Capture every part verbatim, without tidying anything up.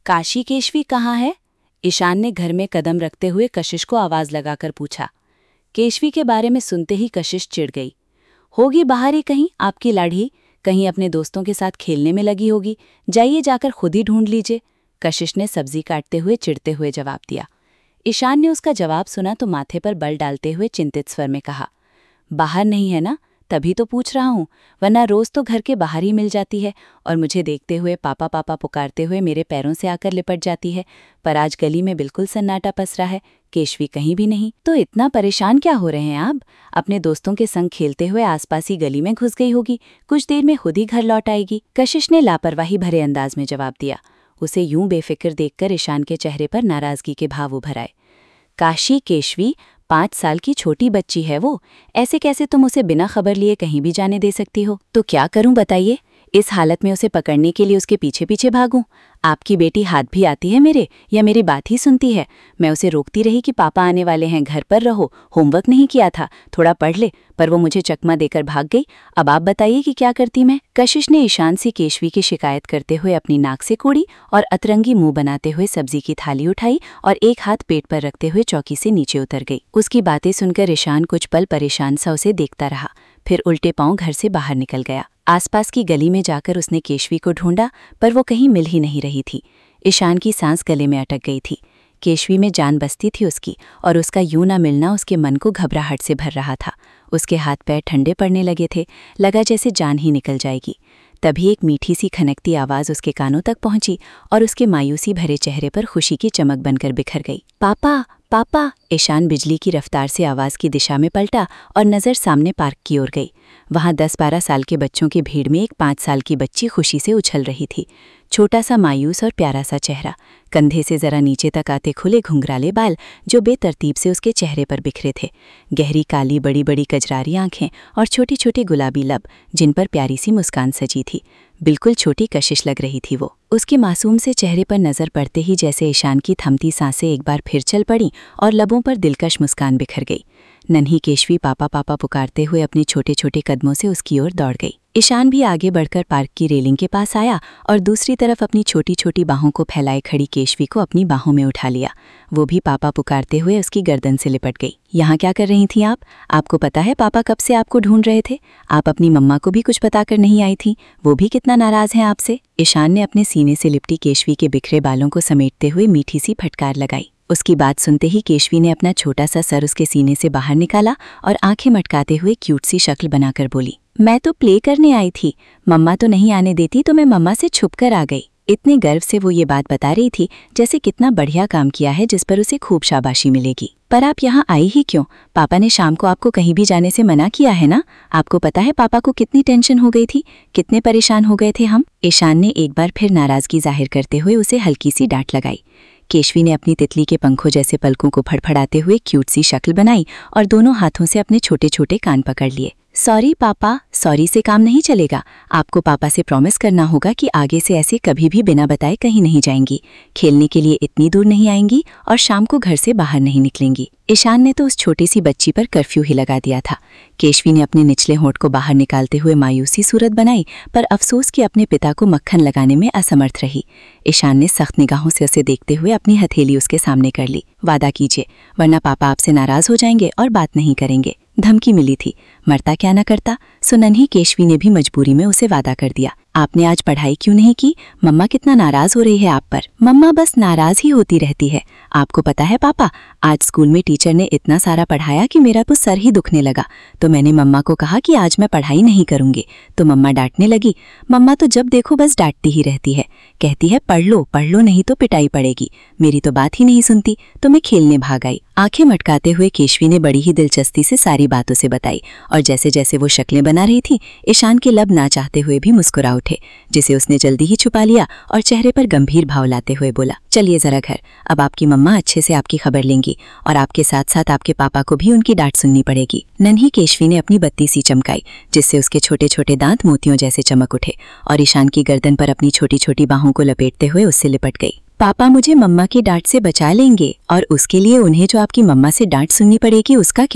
काशी केशवी कहाँ है? ईशान ने घर में कदम रखते हुए कशिश को आवाज लगाकर पूछा। केशवी के बारे में सुनते ही कशिश चिढ़ गई। होगी बाहर ही कहीं आपकी लाड़ी, कहीं अपने दोस्तों के साथ खेलने में लगी होगी। जाइए जाकर खुद ही ढूंढ लीजिए, कशिश ने सब्जी काटते हुए चिढ़ते हुए जवाब दिया। ईशान ने उसका जवाब सुना तो माथे पर बल डालते हुए चिंतित स्वर में कहा, बाहर नहीं है ना, तभी तो पूछ रहा हूँ, वरना रोज तो घर के बाहर ही मिल जाती है और मुझे देखते हुए पापा पापा पुकारते हुए मेरे पैरों से आकर लिपट जाती है। पर आज गली में बिल्कुल सन्नाटा पसरा है, केशवी कहीं भी नहीं। तो इतना परेशान क्या हो रहे हैं आप? अपने दोस्तों के संग खेलते हुए आसपास ही गली में घुस गई होगी, कुछ देर में खुद ही घर लौट आएगी, कशिश ने लापरवाही भरे अंदाज में जवाब दिया। उसे यूं बेफिक्र देखकर ईशान के चेहरे पर नाराजगी के भाव उभर आए। काशी केशवी पाँच साल की छोटी बच्ची है वो, ऐसे कैसे तुम उसे बिना खबर लिए कहीं भी जाने दे सकती हो? तो क्या करूं बताइए? इस हालत में उसे पकड़ने के लिए उसके पीछे पीछे भागूं? आपकी बेटी हाथ भी आती है मेरे, या मेरी बात ही सुनती है? मैं उसे रोकती रही कि पापा आने वाले हैं, घर पर रहो, होमवर्क नहीं किया था, थोड़ा पढ़ ले, पर वो मुझे चकमा देकर भाग गई। अब आप बताइए कि क्या करती मैं? कशिश ने ईशान से केशवी की शिकायत करते हुए अपनी नाक से कोड़ी और अतरंगी मुंह बनाते हुए सब्जी की थाली उठाई और एक हाथ पेट पर रखते हुए चौकी से नीचे उतर गई। उसकी बातें सुनकर ईशान कुछ पल परेशान सा उसे देखता रहा, फिर उल्टे पांव घर से बाहर निकल गया। आसपास की गली में जाकर उसने केशवी को ढूंढा, पर वो कहीं मिल ही नहीं रही थी। ईशान की सांस गले में अटक गई थी। केशवी में जान बसती थी उसकी, और उसका यूं ना मिलना उसके मन को घबराहट से भर रहा था। उसके हाथ पैर ठंडे पड़ने लगे थे, लगा जैसे जान ही निकल जाएगी। तभी एक मीठी सी खनकती आवाज़ उसके कानों तक पहुंची और उसके मायूसी भरे चेहरे पर खुशी की चमक बनकर बिखर गई। पापा पापा! ईशान बिजली की रफ्तार से आवाज़ की दिशा में पलटा और नज़र सामने पार्क की ओर गई। वहाँ दस बारह साल के बच्चों की भीड़ में एक पाँच साल की बच्ची खुशी से उछल रही थी। छोटा सा मायूस और प्यारा सा चेहरा, कंधे से जरा नीचे तक आते खुले घुंघराले बाल जो बेतरतीब से उसके चेहरे पर बिखरे थे, गहरी काली बड़ी बड़ी कजरारी आंखें और छोटी छोटी गुलाबी लब जिन पर प्यारी सी मुस्कान सजी थी। बिल्कुल छोटी कशिश लग रही थी वो। उसके मासूम से चेहरे पर नजर पड़ते ही जैसे ईशान की थमती सांसें एक बार फिर चल पड़ी और लबों पर दिलकश मुस्कान बिखर गई। नन्ही केशवी पापा पापा पुकारते हुए अपने छोटे छोटे कदमों से उसकी ओर दौड़ गई। ईशान भी आगे बढ़कर पार्क की रेलिंग के पास आया और दूसरी तरफ अपनी छोटी छोटी बाहों को फैलाए खड़ी केशवी को अपनी बाहों में उठा लिया। वो भी पापा पुकारते हुए उसकी गर्दन से लिपट गई। यहाँ क्या कर रही थी आप? आपको पता है पापा कब से आपको ढूंढ रहे थे? आप अपनी मम्मा को भी कुछ बताकर नहीं आई थी, वो भी कितना नाराज हैं आपसे। ईशान ने अपने सीने से लिपटी केशवी के बिखरे बालों को समेटते हुए मीठी सी फटकार लगाई। उसकी बात सुनते ही केशवी ने अपना छोटा सा सर उसके सीने से बाहर निकाला और आंखें मटकाते हुए क्यूट सी शक्ल बनाकर बोली, मैं तो प्ले करने आई थी, मम्मा तो नहीं आने देती तो मैं मम्मा से छुप कर आ गई। इतने गर्व से वो ये बात बता रही थी जैसे कितना बढ़िया काम किया है जिस पर उसे खूब शाबाशी मिलेगी। पर आप यहाँ आई ही क्यों? पापा ने शाम को आपको कहीं भी जाने से मना किया है ना? आपको पता है पापा को कितनी टेंशन हो गई थी, कितने परेशान हो गए थे हम। ईशान ने एक बार फिर नाराजगी जाहिर करते हुए उसे हल्की सी डांट लगाई। केशवी ने अपनी तितली के पंखों जैसे पलकों को फड़फड़ाते हुए क्यूट सी शक्ल बनाई और दोनों हाथों से अपने छोटे छोटे कान पकड़ लिए। सॉरी पापा, सॉरी से काम नहीं चलेगा। आपको पापा से प्रॉमिस करना होगा कि आगे से ऐसे कभी भी बिना बताए कहीं नहीं जाएंगी, खेलने के लिए इतनी दूर नहीं आएंगी और शाम को घर से बाहर नहीं निकलेंगी। ईशान ने तो उस छोटी सी बच्ची पर कर्फ्यू ही लगा दिया था। केशवी ने अपने निचले होंठ को बाहर निकालते हुए मायूसी सूरत बनाई, पर अफसोस कि अपने पिता को मक्खन लगाने में असमर्थ रही। ईशान ने सख्त निगाहों से उसे देखते हुए अपनी हथेली उसके सामने कर ली। वादा कीजिए, वरना पापा आपसे नाराज हो जाएंगे और बात नहीं करेंगे। धमकी मिली थी, मरता क्या न करता। सो नन्ही केशवी ने भी मजबूरी में उसे वादा कर दिया। आपने आज पढ़ाई क्यों नहीं की? मम्मा कितना नाराज हो रही है आप पर। मम्मा बस नाराज ही होती रहती है। आपको पता है पापा, आज स्कूल में टीचर ने इतना सारा पढ़ाया कि मेरा तो सर ही दुखने लगा। तो मैंने मम्मा को कहा कि आज मैं पढ़ाई नहीं करूंगी, तो मम्मा डांटने लगी। मम्मा तो जब देखो बस डांटती ही रहती है, कहती है पढ़ लो पढ़ लो नहीं तो पिटाई पड़ेगी। मेरी तो बात ही नहीं सुनती, तो मैं खेलने भाग आई। आंखें मटकाते हुए केशवी ने बड़ी ही दिलचस्पी से सारी बात उसे बताई, और जैसे जैसे वो शक्लें बना रही थी ईशान के लब ना चाहते हुए भी मुस्कुरा उठे, जिसे उसने जल्दी ही छुपा लिया और चेहरे पर गंभीर भाव लाते हुए बोला, चलिए जरा घर, अब आपकी मम्मा अच्छे से आपकी खबर लेंगी और आपके साथ साथ आपके पापा को भी उनकी डांट सुननी पड़ेगी। नन्ही केशवी ने अपनी बत्ती सी चमकाई, जिससे उसके छोटे छोटे दांत मोतियों जैसे चमक उठे और ईशान की गर्दन पर अपनी छोटी छोटी बाहों को लपेटते हुए उससे लिपट गई। पापा मुझे मम्मा की डांट से बचा लेंगे, और उसके लिए उन्हें जो आपकी मम्मा से डांट सुननी पड़ेगी उसका क्या?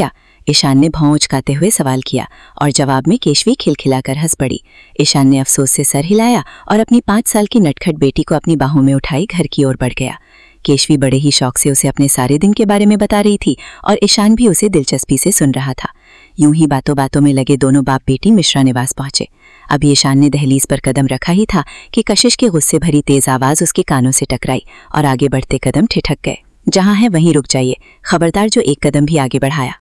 ईशान ने भौं उचकाते हुए सवाल किया और जवाब में केशवी खिलखिलाकर हंस पड़ी। ईशान ने अफसोस से सर हिलाया और अपनी पाँच साल की नटखट बेटी को अपनी बाहों में उठाई घर की ओर बढ़ गया। केशवी बड़े ही शौक से उसे अपने सारे दिन के बारे में बता रही थी और ईशान भी उसे दिलचस्पी से सुन रहा था। यूं ही बातों बातों में लगे दोनों बाप बेटी मिश्रा निवास पहुंचे। अभी ईशान ने दहलीज पर कदम रखा ही था कि कशिश की गुस्से भरी तेज आवाज उसके कानों से टकराई और आगे बढ़ते कदम ठिठक गए। जहां है वहीं रुक जाइए, खबरदार जो एक कदम भी आगे बढ़ाया।